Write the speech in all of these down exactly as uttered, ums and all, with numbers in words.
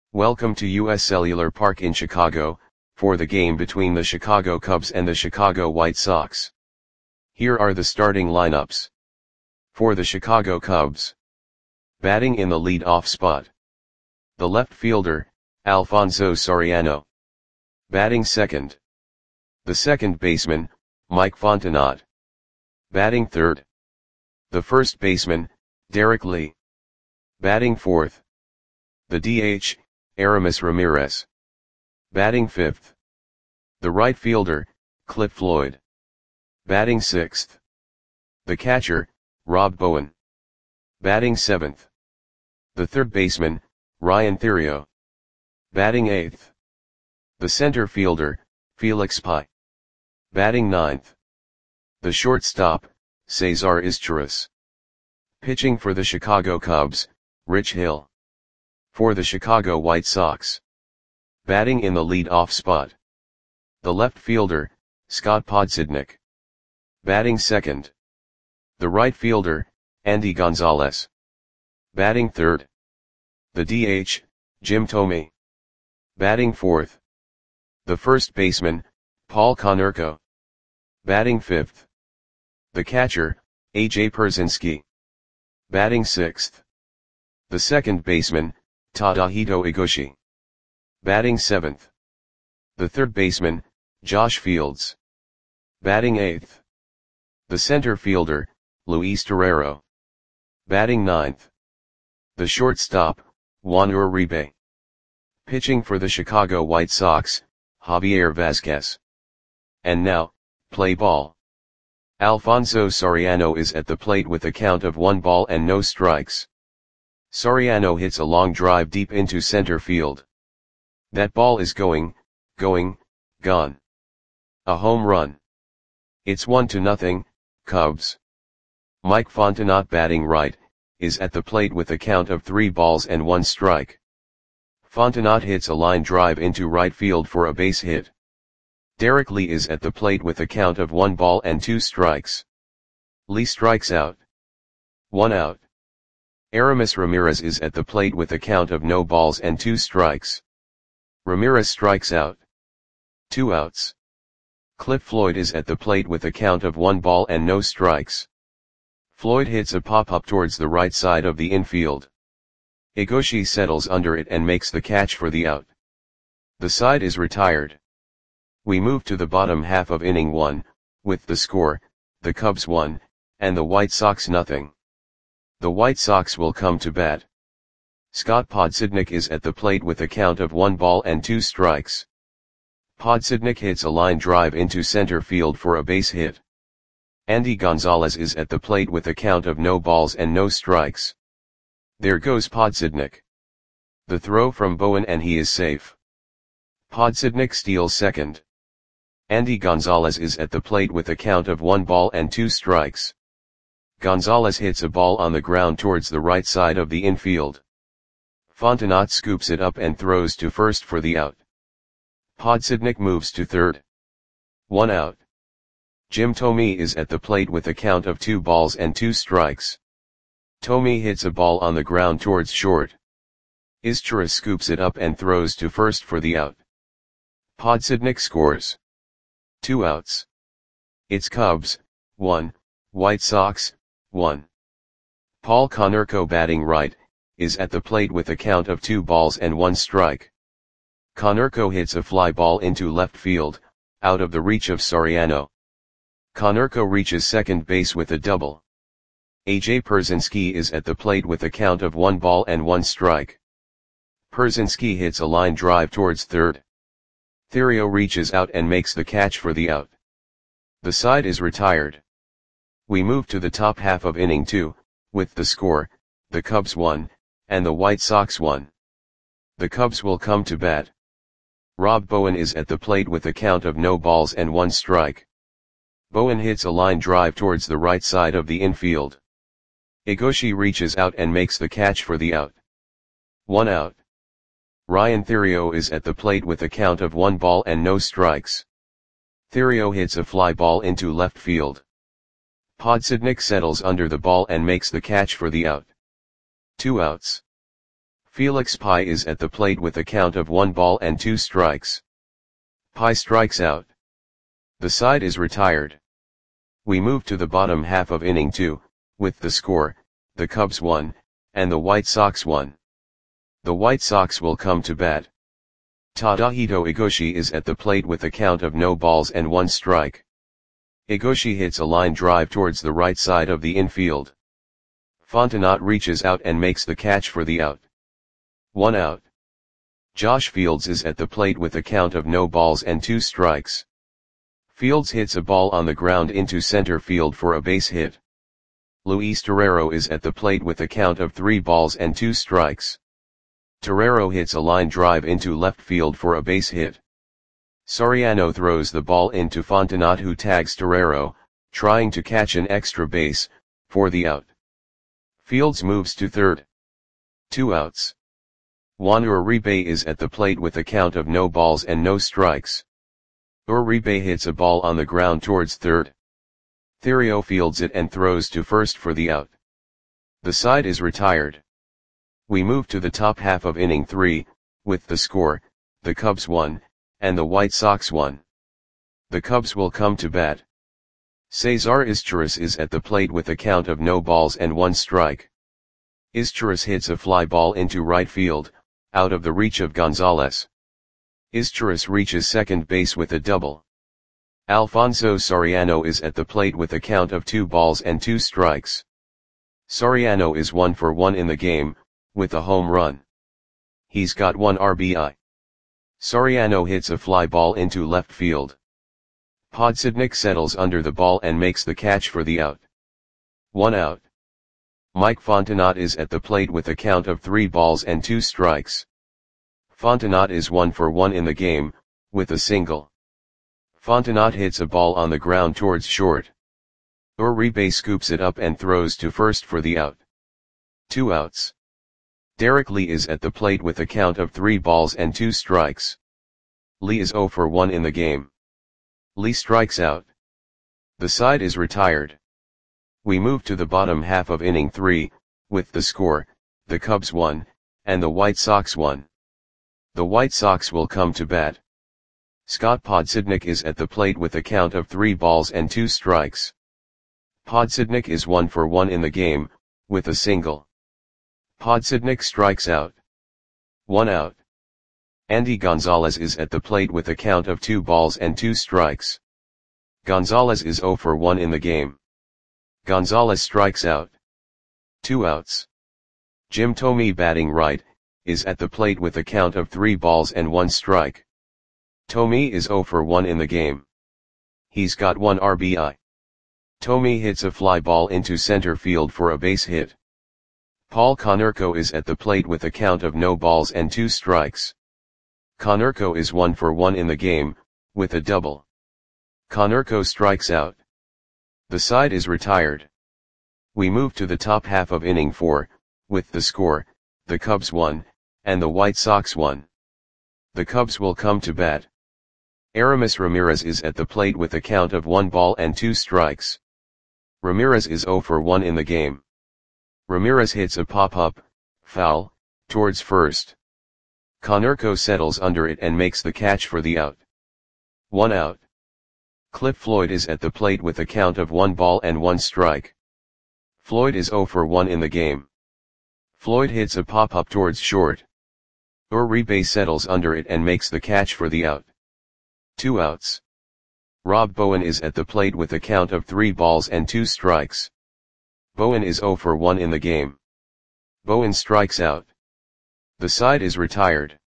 Welcome to U S Cellular Park in Chicago, for the game between the Chicago Cubs and the Chicago White Sox. Here are the starting lineups. For the Chicago Cubs. Batting in the lead-off spot. The left fielder, Alfonso Soriano. Batting second. The second baseman, Mike Fontenot. Batting third. The first baseman, Derek Lee. Batting fourth. The D H, Aramis Ramirez. Batting fifth. The right fielder, Cliff Floyd. Batting sixth. The catcher, Rob Bowen. Batting seventh. The third baseman, Ryan Theriot. Batting eighth. The center fielder, Felix Pie. Batting ninth. The shortstop, Cesar Izturis. Pitching for the Chicago Cubs, Rich Hill. For the Chicago White Sox. Batting in the lead-off spot. The left fielder, Scott Podsednik. Batting second. The right fielder, Andy Gonzalez. Batting third. The D H, Jim Thome. Batting fourth. The first baseman, Paul Konerko. Batting fifth. The catcher, A J Pierzynski. Batting sixth. The second baseman, Tadahito Igoshi. Batting seventh. The third baseman, Josh Fields. Batting eighth. The center fielder, Luis Torrero. Batting ninth. The shortstop, Juan Uribe. Pitching for the Chicago White Sox, Javier Vazquez. And now, play ball. Alfonso Soriano is at the plate with a count of one ball and no strikes. Soriano hits a long drive deep into center field. That ball is going, going, gone. A home run. It's one to nothing, Cubs. Mike Fontenot, batting right, is at the plate with a count of three balls and one strike. Fontenot hits a line drive into right field for a base hit. Derek Lee is at the plate with a count of one ball and two strikes. Lee strikes out. One out. Aramis Ramirez is at the plate with a count of no balls and two strikes. Ramirez strikes out. Two outs. Cliff Floyd is at the plate with a count of one ball and no strikes. Floyd hits a pop-up towards the right side of the infield. Igoshi settles under it and makes the catch for the out. The side is retired. We move to the bottom half of inning one, with the score, the Cubs one, and the White Sox nothing. The White Sox will come to bat. Scott Podsednik is at the plate with a count of one ball and two strikes. Podsednik hits a line drive into center field for a base hit. Andy Gonzalez is at the plate with a count of no balls and no strikes. There goes Podsednik. The throw from Bowen and he is safe. Podsednik steals second. Andy Gonzalez is at the plate with a count of one ball and two strikes. Gonzalez hits a ball on the ground towards the right side of the infield. Fontenot scoops it up and throws to first for the out. Podsednik moves to third. One out. Jim Thome is at the plate with a count of two balls and two strikes. Thome hits a ball on the ground towards short. Izturis scoops it up and throws to first for the out. Podsednik scores. Two outs. It's Cubs, one, White Sox, one. Paul Konerko, batting right, is at the plate with a count of two balls and one strike. Konerko hits a fly ball into left field, out of the reach of Soriano. Konerko reaches second base with a double. A J Pierzynski is at the plate with a count of one ball and one strike. Pierzynski hits a line drive towards third. Theriot reaches out and makes the catch for the out. The side is retired. We move to the top half of inning two, with the score, the Cubs one, and the White Sox one. The Cubs will come to bat. Rob Bowen is at the plate with a count of no balls and one strike. Bowen hits a line drive towards the right side of the infield. Igoshi reaches out and makes the catch for the out. One out. Ryan Theriot is at the plate with a count of one ball and no strikes. Theriot hits a fly ball into left field. Podsednik settles under the ball and makes the catch for the out. Two outs. Felix Pai is at the plate with a count of one ball and two strikes. Pai strikes out. The side is retired. We move to the bottom half of inning two, with the score, the Cubs won, and the White Sox won. The White Sox will come to bat. Tadahito Igoshi is at the plate with a count of no balls and one strike. Igoshi hits a line drive towards the right side of the infield. Fontenot reaches out and makes the catch for the out. One out. Josh Fields is at the plate with a count of no balls and two strikes. Fields hits a ball on the ground into center field for a base hit. Luis Torrero is at the plate with a count of three balls and two strikes. Torrero hits a line drive into left field for a base hit. Soriano throws the ball into Fontenot, who tags Torrero, trying to catch an extra base, for the out. Fields moves to third. Two outs. Juan Uribe is at the plate with a count of no balls and no strikes. Uribe hits a ball on the ground towards third. Theriot fields it and throws to first for the out. The side is retired. We move to the top half of inning three, with the score, the Cubs won, and the White Sox won. The Cubs will come to bat. Cesar Izturis is at the plate with a count of no balls and one strike. Izturis hits a fly ball into right field, out of the reach of Gonzalez. Izturis reaches second base with a double. Alfonso Soriano is at the plate with a count of two balls and two strikes. Soriano is one for one in the game, with a home run. He's got one R B I. Soriano hits a fly ball into left field. Podsednik settles under the ball and makes the catch for the out. One out. Mike Fontenot is at the plate with a count of three balls and two strikes. Fontenot is one for one in the game, with a single. Fontenot hits a ball on the ground towards short. Uribe scoops it up and throws to first for the out. Two outs. Derek Lee is at the plate with a count of three balls and two strikes. Lee is zero for one in the game. Lee strikes out. The side is retired. We move to the bottom half of inning three, with the score, the Cubs won, and the White Sox won. The White Sox will come to bat. Scott Podsednik is at the plate with a count of three balls and two strikes. Podsednik is one for one in the game, with a single. Podsednik strikes out. One out. Andy Gonzalez is at the plate with a count of two balls and two strikes. Gonzalez is zero for one in the game. Gonzalez strikes out. Two outs. Jim Thome, batting right, is at the plate with a count of three balls and one strike. Thome is zero for one in the game. He's got one R B I. Thome hits a fly ball into center field for a base hit. Paul Konerko is at the plate with a count of no balls and two strikes. Konerko is one for one in the game, with a double. Konerko strikes out. The side is retired. We move to the top half of inning four, with the score, the Cubs won, and the White Sox won. The Cubs will come to bat. Aramis Ramirez is at the plate with a count of one ball and two strikes. Ramirez is zero for one in the game. Ramirez hits a pop-up, foul, towards first. Konerko settles under it and makes the catch for the out. One out. Cliff Floyd is at the plate with a count of one ball and one strike. Floyd is zero for one in the game. Floyd hits a pop-up towards short. Uribe settles under it and makes the catch for the out. Two outs. Rob Bowen is at the plate with a count of three balls and two strikes. Bowen is zero for one in the game. Bowen strikes out. The side is retired.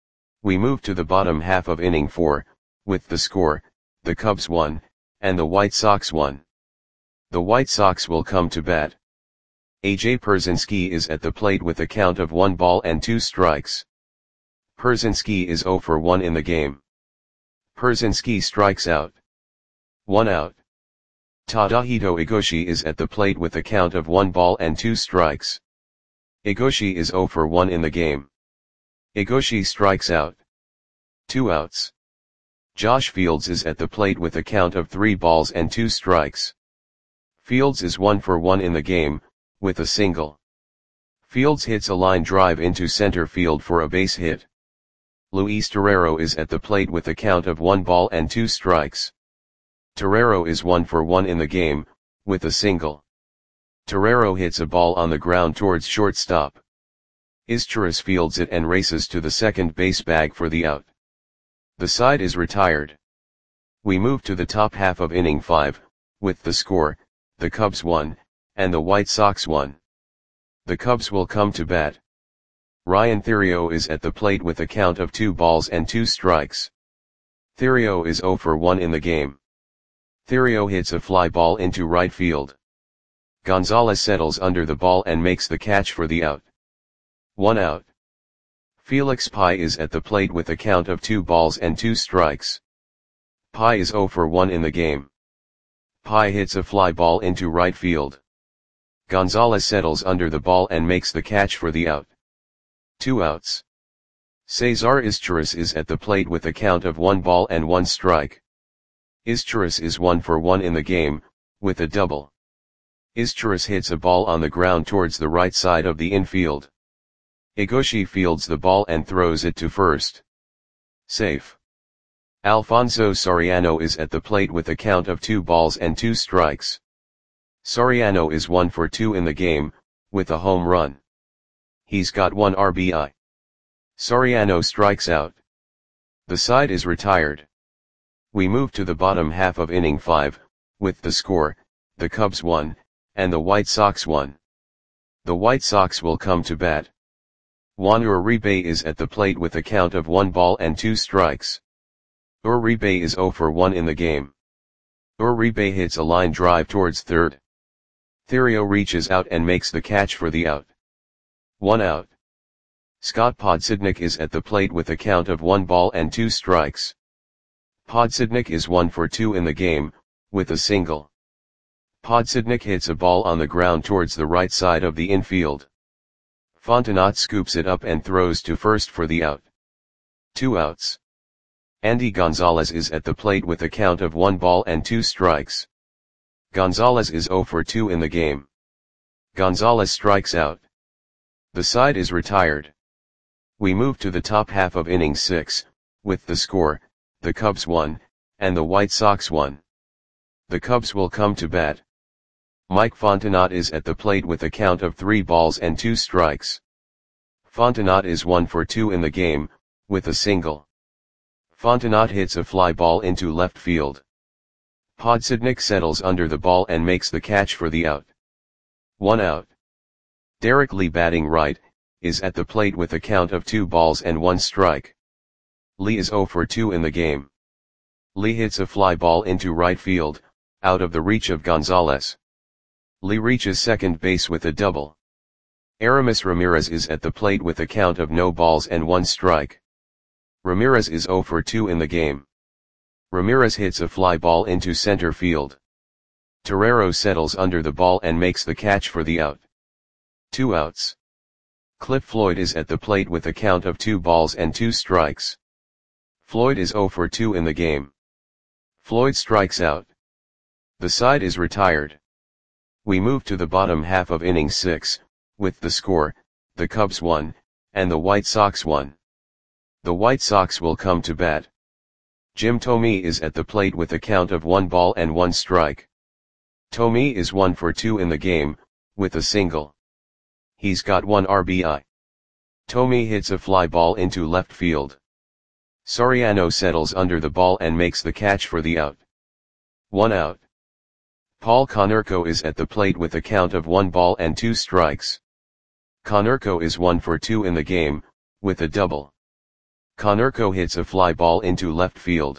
We move to the bottom half of inning four, with the score, the Cubs won, and the White Sox won. The White Sox will come to bat. A J Pierzynski is at the plate with a count of one ball and two strikes. Pierzynski is zero for one in the game. Pierzynski strikes out. One out. Tadahito Igoshi is at the plate with a count of one ball and two strikes. Igoshi is zero for one in the game. Igoshi strikes out. Two outs. Josh Fields is at the plate with a count of three balls and two strikes. Fields is one for one in the game, with a single. Fields hits a line drive into center field for a base hit. Luis Torrero is at the plate with a count of one ball and two strikes. Torrero is one for one in the game, with a single. Torrero hits a ball on the ground towards shortstop. Izturis fields it and races to the second base bag for the out. The side is retired. We move to the top half of inning five, with the score, the Cubs won, and the White Sox won. The Cubs will come to bat. Ryan Theriot is at the plate with a count of two balls and two strikes. Theriot is zero for one in the game. Theriot hits a fly ball into right field. Gonzalez settles under the ball and makes the catch for the out. One out. Felix Pie is at the plate with a count of two balls and two strikes. Pie is zero for one in the game. Pie hits a fly ball into right field. Gonzalez settles under the ball and makes the catch for the out. Two outs. Cesar Izturis is at the plate with a count of one ball and one strike. Izturis is one for one in the game, with a double. Izturis hits a ball on the ground towards the right side of the infield. Igoshi fields the ball and throws it to first. Safe. Alfonso Soriano is at the plate with a count of two balls and two strikes. Soriano is one for two in the game, with a home run. He's got one R B I. Soriano strikes out. The side is retired. We move to the bottom half of inning five, with the score, the Cubs won, and the White Sox won. The White Sox will come to bat. Juan Uribe is at the plate with a count of one ball and two strikes. Uribe is zero for one in the game. Uribe hits a line drive towards third. Theriot reaches out and makes the catch for the out. One out. Scott Podsednik is at the plate with a count of one ball and two strikes. Podsednik is one for two in the game, with a single. Podsednik hits a ball on the ground towards the right side of the infield. Fontenot scoops it up and throws to first for the out. Two outs. Andy Gonzalez is at the plate with a count of one ball and two strikes. Gonzalez is zero for two in the game. Gonzalez strikes out. The side is retired. We move to the top half of inning six, with the score, the Cubs won, and the White Sox won. The Cubs will come to bat. Mike Fontenot is at the plate with a count of three balls and two strikes. Fontenot is one for two in the game, with a single. Fontenot hits a fly ball into left field. Podsednik settles under the ball and makes the catch for the out. One out. Derek Lee, batting right, is at the plate with a count of two balls and one strike. Lee is zero for two in the game. Lee hits a fly ball into right field, out of the reach of Gonzalez. Lee reaches second base with a double. Aramis Ramirez is at the plate with a count of no balls and one strike. Ramirez is zero for two in the game. Ramirez hits a fly ball into center field. Torrero settles under the ball and makes the catch for the out. Two outs. Cliff Floyd is at the plate with a count of two balls and two strikes. Floyd is zero for two in the game. Floyd strikes out. The side is retired. We move to the bottom half of inning six, with the score, the Cubs won, and the White Sox won. The White Sox will come to bat. Jim Thome is at the plate with a count of one ball and one strike. Thome is one for two in the game, with a single. He's got one R B I. Thome hits a fly ball into left field. Soriano settles under the ball and makes the catch for the out. One out. Paul Konerko is at the plate with a count of one ball and two strikes. Konerko is one for two in the game, with a double. Konerko hits a fly ball into left field.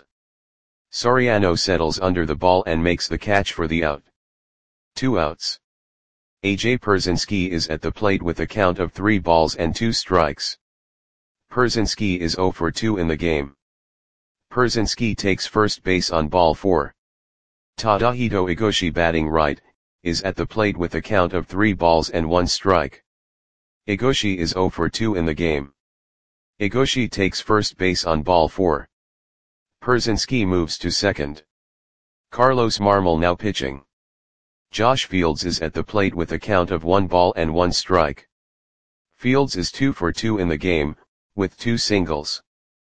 Soriano settles under the ball and makes the catch for the out. Two outs. A J Pierzynski is at the plate with a count of three balls and two strikes. Pierzynski is zero for two in the game. Pierzynski takes first base on ball four. Tadahito Igoshi, batting right, is at the plate with a count of three balls and one strike. Igoshi is zero for two in the game. Igoshi takes first base on ball four. Pierzynski moves to second. Carlos Marmol now pitching. Josh Fields is at the plate with a count of one ball and one strike. Fields is two for two in the game, with two singles.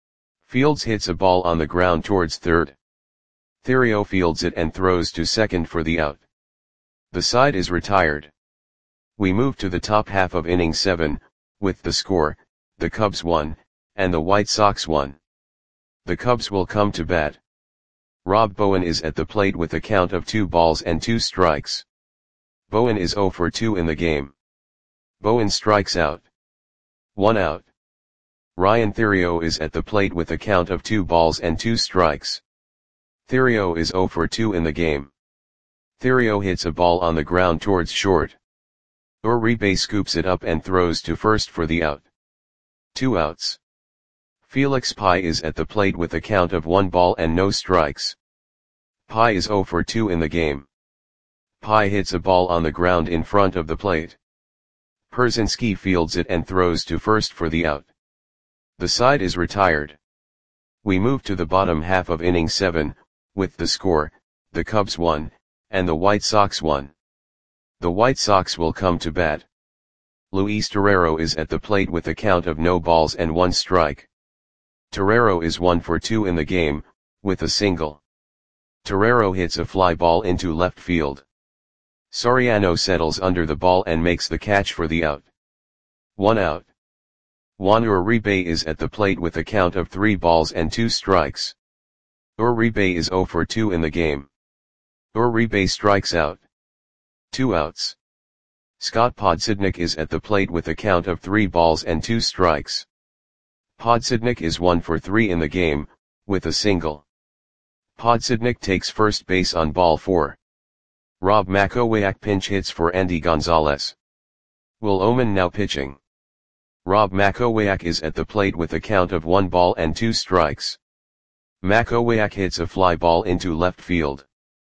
Fields hits a ball on the ground towards third. Theriot fields it and throws to second for the out. The side is retired. We move to the top half of inning seven, with the score, the Cubs won, and the White Sox won. The Cubs will come to bat. Rob Bowen is at the plate with a count of two balls and two strikes. Bowen is oh for two in the game. Bowen strikes out. One out. Ryan Theriot is at the plate with a count of two balls and two strikes. Theriot is oh for two in the game. Theriot hits a ball on the ground towards short. Uribe scoops it up and throws to first for the out. Two outs. Felix Pie is at the plate with a count of one ball and no strikes. Pie is oh for two in the game. Pie hits a ball on the ground in front of the plate. Pierzynski fields it and throws to first for the out. The side is retired. We move to the bottom half of inning seven, with the score, the Cubs won, and the White Sox won. The White Sox will come to bat. Luis Torrero is at the plate with a count of no balls and one strike. Torrero is one for two in the game, with a single. Torrero hits a fly ball into left field. Soriano settles under the ball and makes the catch for the out. One out. Juan Uribe is at the plate with a count of three balls and two strikes. Uribe is oh for two in the game. Uribe strikes out. Two outs. Scott Podsednik is at the plate with a count of three balls and two strikes. Podsednik is one for three in the game, with a single. Podsednik takes first base on ball four. Rob Makowiak pinch hits for Andy Gonzalez. Will Oman now pitching. Rob Makowiak is at the plate with a count of one ball and two strikes. Makowiak hits a fly ball into left field.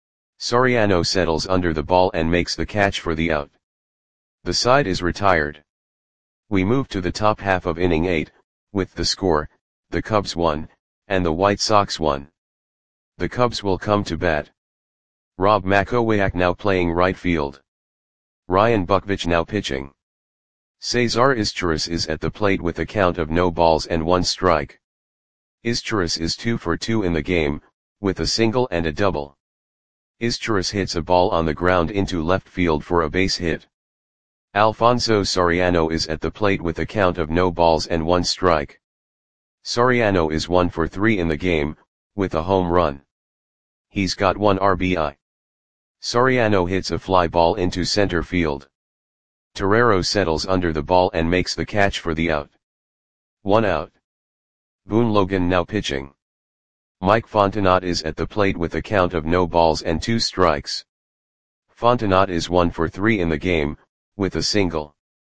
Soriano settles under the ball and makes the catch for the out. The side is retired. We move to the top half of inning eight, with the score, the Cubs won, and the White Sox won. The Cubs will come to bat. Rob Makowiak now playing right field. Ryan Buckvich now pitching. Cesar Izturis is at the plate with a count of no balls and one strike. Izturis is two for two in the game, with a single and a double. Izturis hits a ball on the ground into left field for a base hit. Alfonso Soriano is at the plate with a count of no balls and one strike. Soriano is one for three in the game, with a home run. He's got one R B I. Soriano hits a fly ball into center field. Torrero settles under the ball and makes the catch for the out. One out. Boone Logan now pitching. Mike Fontenot is at the plate with a count of no balls and two strikes. Fontenot is one for three in the game, with a single.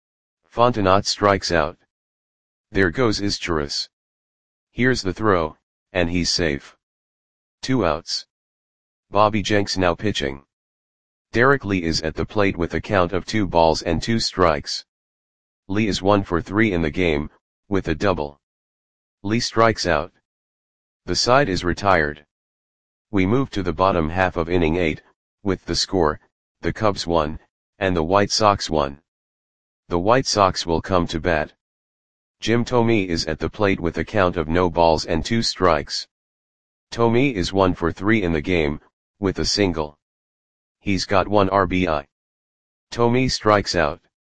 Fontenot strikes out. There goes Izturis. Here's the throw, and he's safe. Two outs. Bobby Jenks now pitching. Derek Lee is at the plate with a count of two balls and two strikes. Lee is one for three in the game, with a double. Lee strikes out. The side is retired. We move to the bottom half of inning eight, with the score, the Cubs won, and the White Sox won. The White Sox will come to bat. Jim Thome is at the plate with a count of no balls and two strikes. Thome is one for three in the game, with a single. He's got one R B I. Thome strikes out.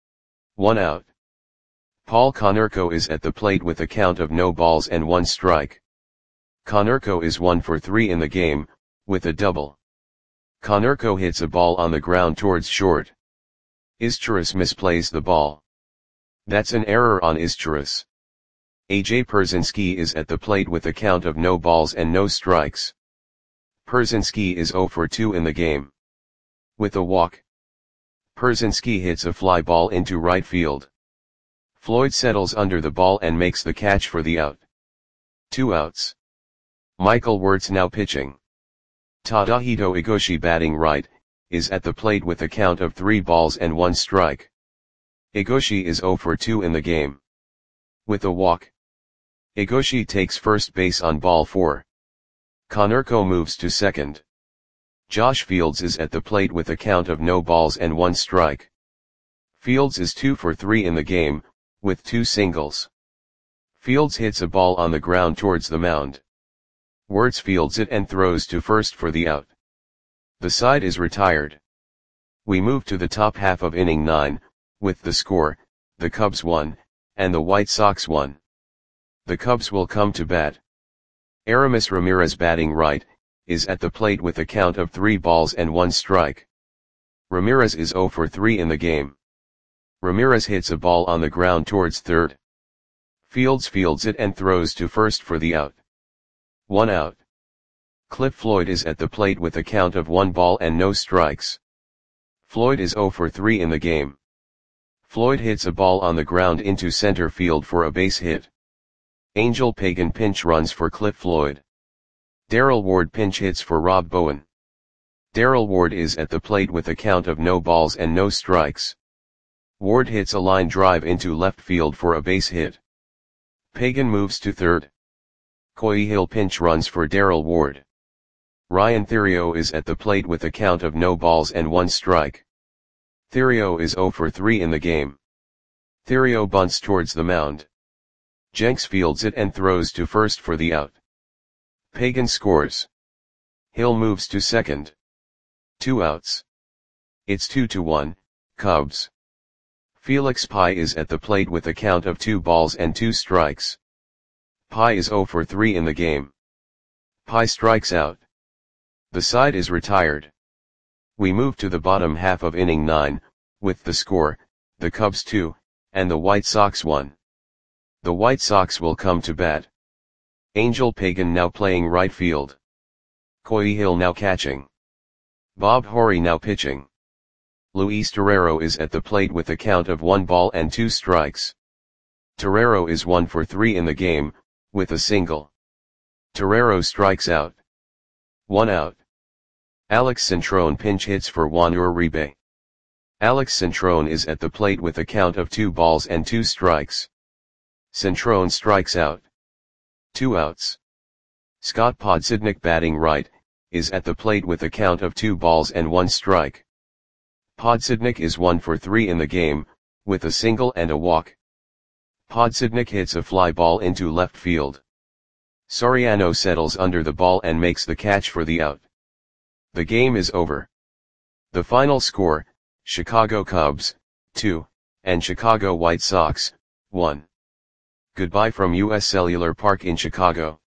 One out. Paul Konerko is at the plate with a count of no balls and one strike. Konerko is one for three in the game, with a double. Konerko hits a ball on the ground towards short. Izturis misplays the ball. That's an error on Izturis. A J Pierzynski is at the plate with a count of no balls and no strikes. Pierzynski is oh for two in the game. With a walk. Pierzynski hits a fly ball into right field. Floyd settles under the ball and makes the catch for the out. Two outs. Michael Wirtz now pitching. Tadahito Igoshi batting right, is at the plate with a count of three balls and one strike. Igoshi is oh for two in the game. With a walk. Igoshi takes first base on ball four. Konerko moves to second. Josh Fields is at the plate with a count of no balls and one strike. Fields is two for three in the game, with two singles. Fields hits a ball on the ground towards the mound. Wertz fields it and throws to first for the out. The side is retired. We move to the top half of inning nine, with the score, the Cubs won, and the White Sox won. The Cubs will come to bat. Aramis Ramirez, batting right, is at the plate with a count of three balls and one strike. Ramirez is zero for three in the game. Ramirez hits a ball on the ground towards third. Fields fields it and throws to first for the out. One out. Cliff Floyd is at the plate with a count of one ball and no strikes. Floyd is zero for three in the game. Floyd hits a ball on the ground into center field for a base hit. Angel Pagan pinch runs for Cliff Floyd. Darrell Ward pinch hits for Rob Bowen. Darrell Ward is at the plate with a count of no balls and no strikes. Ward hits a line drive into left field for a base hit. Pagan moves to third. Coy Hill pinch runs for Darrell Ward. Ryan Theriot is at the plate with a count of no balls and one strike. Theriot is zero for three in the game. Theriot bunts towards the mound. Jenks fields it and throws to first for the out. Pagan scores. Hill moves to second. Two outs. It's two to one, Cubs. Felix Pye is at the plate with a count of two balls and two strikes. Pye is zero for three in the game. Pye strikes out. The side is retired. We move to the bottom half of inning nine, with the score, the Cubs two, and the White Sox one. The White Sox will come to bat. Angel Pagan now playing right field. Coy Hill now catching. Bob Horry now pitching. Luis Torrero is at the plate with a count of one ball and two strikes. Torrero is one for three in the game, with a single. Torrero strikes out. One out. Alex Centrone pinch hits for Juan Uribe. Alex Centrone is at the plate with a count of two balls and two strikes. Centrone strikes out. Two outs. Scott Podsednik, batting right, is at the plate with a count of two balls and one strike. Podsednik is one for three in the game, with a single and a walk. Podsednik hits a fly ball into left field. Soriano settles under the ball and makes the catch for the out. The game is over. The final score, Chicago Cubs, two, and Chicago White Sox, one. Goodbye from U S Cellular Park in Chicago.